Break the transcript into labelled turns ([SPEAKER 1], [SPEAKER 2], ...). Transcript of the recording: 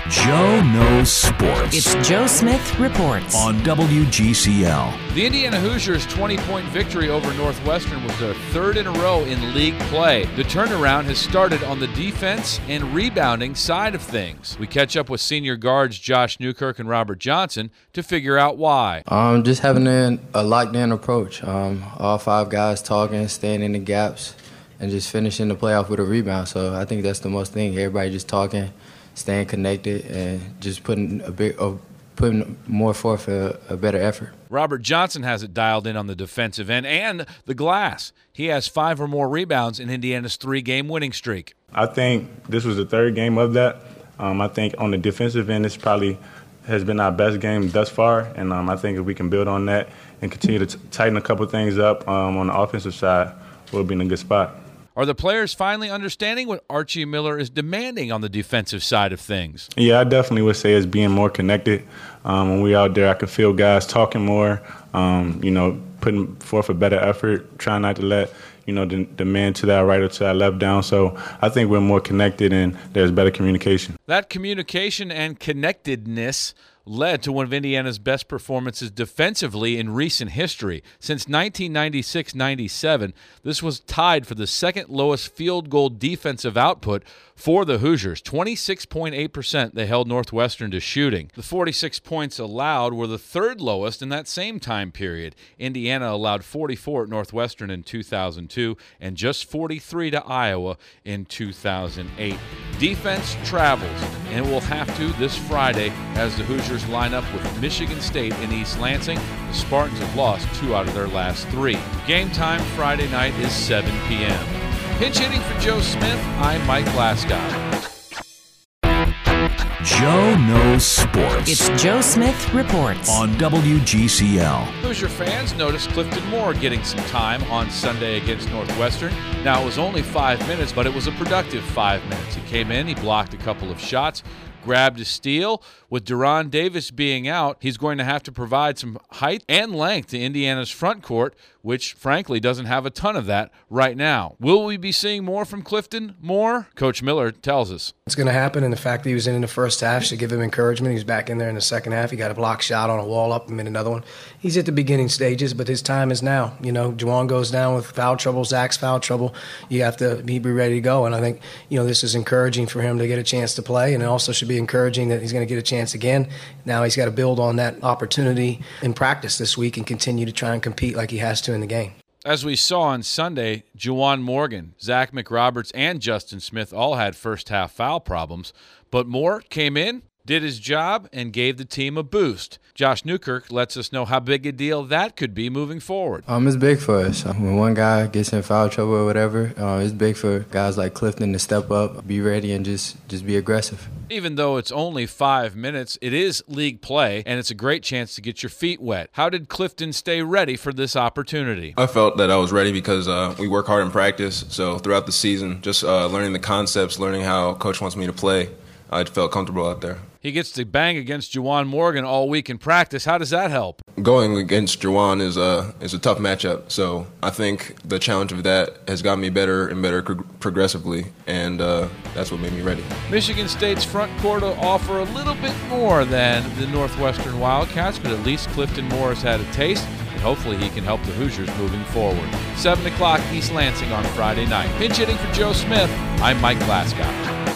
[SPEAKER 1] Joe knows sports.
[SPEAKER 2] It's Joe Smith Reports
[SPEAKER 1] on WGCL.
[SPEAKER 3] The Indiana Hoosiers' 20-point victory over Northwestern was their third in a row in league play. The turnaround has started on the defense and rebounding side of things. We catch up with senior guards Josh Newkirk and Robert Johnson to figure out why.
[SPEAKER 4] Just having a locked-in approach. All five guys talking, staying in the gaps, and just finishing the playoff with a rebound. So I think that's the most thing. Everybody just talking, staying connected, and just putting more forth for a better effort.
[SPEAKER 3] Robert Johnson has it dialed in on the defensive end and the glass. He has 5 or more rebounds in Indiana's 3-game winning streak.
[SPEAKER 5] I think this was the third game of that. I think on the defensive end, this probably has been our best game thus far, and I think if we can build on that and continue to tighten a couple things up on the offensive side, we'll be in a good spot.
[SPEAKER 3] Are the players finally understanding what Archie Miller is demanding on the defensive side of things?
[SPEAKER 5] Yeah, I definitely would say it's being more connected. When we're out there, I can feel guys talking more, putting forth a better effort, trying not to let, the man to that right or to that left down. So I think we're more connected and there's better communication.
[SPEAKER 3] That communication and connectedness led to one of Indiana's best performances defensively in recent history. Since 1996-97, this was tied for the second lowest field goal defensive output for the Hoosiers. 26.8% they held Northwestern to shooting. The 46 points allowed were the third lowest in that same time period. Indiana allowed 44 at Northwestern in 2002 and just 43 to Iowa in 2008. Defense travels, and it will have to this Friday as the Hoosiers line up with Michigan State in East Lansing. The Spartans have lost 2 out of their last 3. Game time Friday night is 7 p.m. Pinch hitting for Joe Smith, I'm Mike Glasgow.
[SPEAKER 1] Joe knows sports.
[SPEAKER 2] It's Joe Smith Reports
[SPEAKER 1] on WGCL.
[SPEAKER 3] Hoosier fans noticed Clifton Moore getting some time on Sunday against Northwestern. Now, it was only 5 minutes, but it was a productive 5 minutes. He came in, he blocked a couple of shots, grabbed a steal. With Deron Davis being out, he's going to have to provide some height and length to Indiana's front court, which, frankly, doesn't have a ton of that right now. Will we be seeing more from Clifton Moore? Coach Miller tells us.
[SPEAKER 6] It's going to happen, and the fact that he was in the first half should give him encouragement. He was back in there in the second half. He got a block shot on a wall up and made another one. He's at the beginning stages, but his time is now. Juwan goes down with foul trouble, Zach's foul trouble. You have to be ready to go, and I think, this is encouraging for him to get a chance to play, and it also should be encouraging that he's going to get a chance again. Now he's got to build on that opportunity in practice this week and continue to try and compete like he has to in the game.
[SPEAKER 3] As we saw on Sunday, Juwan Morgan, Zach McRoberts, and Justin Smith all had first-half foul problems, but Moore came in, did his job, and gave the team a boost. Josh Newkirk lets us know how big a deal that could be moving forward.
[SPEAKER 4] It's big for us. When one guy gets in foul trouble or whatever, it's big for guys like Clifton to step up, be ready, and just be aggressive.
[SPEAKER 3] Even though it's only 5 minutes, it is league play, and it's a great chance to get your feet wet. How did Clifton stay ready for this opportunity?
[SPEAKER 7] I felt that I was ready because we work hard in practice. So throughout the season, just learning the concepts, learning how Coach wants me to play, I felt comfortable out there.
[SPEAKER 3] He gets to bang against Juwan Morgan all week in practice. How does that help?
[SPEAKER 7] Going against Juwan is a tough matchup. So I think the challenge of that has got me better and better progressively, and that's what made me ready.
[SPEAKER 3] Michigan State's front court will offer a little bit more than the Northwestern Wildcats, but at least Clifton Moore has had a taste, and hopefully he can help the Hoosiers moving forward. 7 o'clock East Lansing on Friday night. Pinch hitting for Joe Smith, I'm Mike Glasgow.